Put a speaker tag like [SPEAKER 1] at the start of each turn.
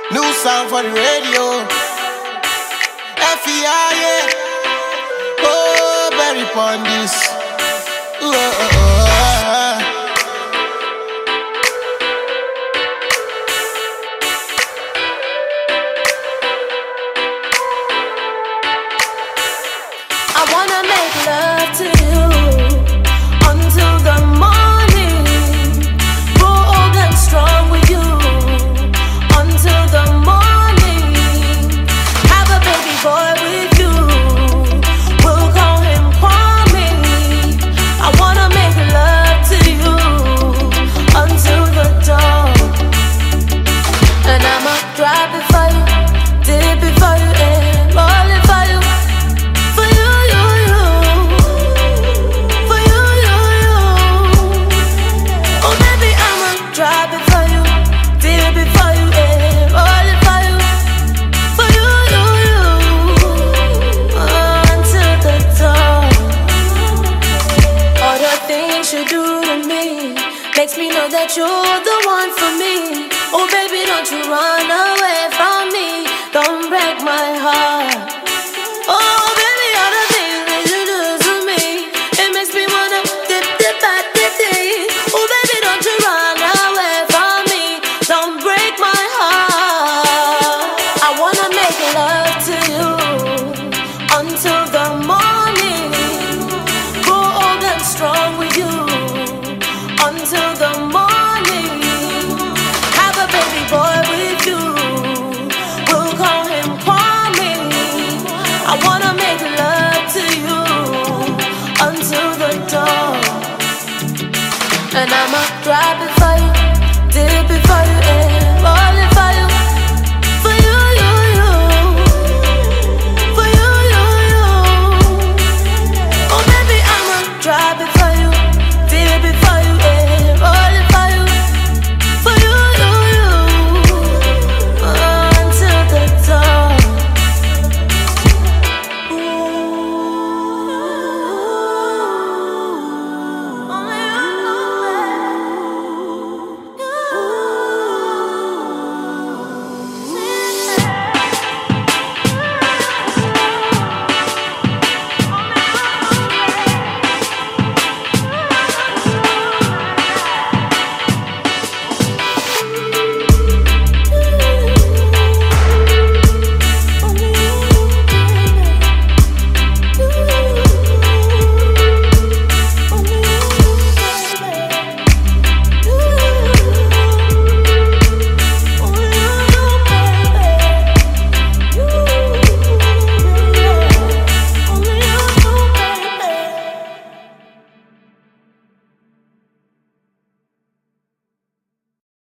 [SPEAKER 1] New song for the radio. FEI, yeah. Oh, Barry Pondis.
[SPEAKER 2] I wanna make love to you until the morning. Bold and strong with you until the morning. Have a baby boy with you. We'll call him Kwame. I wanna make love to you until the dawn. And I'ma drive it for you, dip it for you, and roll it for you. Drop it for you, dip it for you, and roll it for you, until the dawn. All the things you do to me makes me know that you're the one for me. Oh baby, don't you run away from me, don't break my heart.